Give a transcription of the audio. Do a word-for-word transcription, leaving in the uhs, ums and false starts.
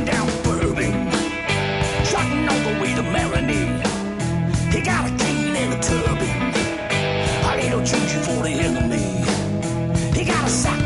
going down Bourbon, trotting all the way to Maroney. He got a cane and a turban, a little juju for the enemy. He got a sack